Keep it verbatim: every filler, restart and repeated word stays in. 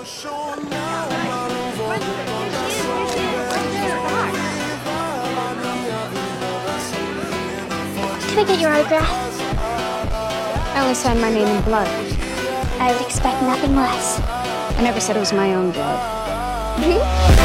Can I get your autograph? I only signed my name in blood. I would expect nothing less. I never said it was my own blood.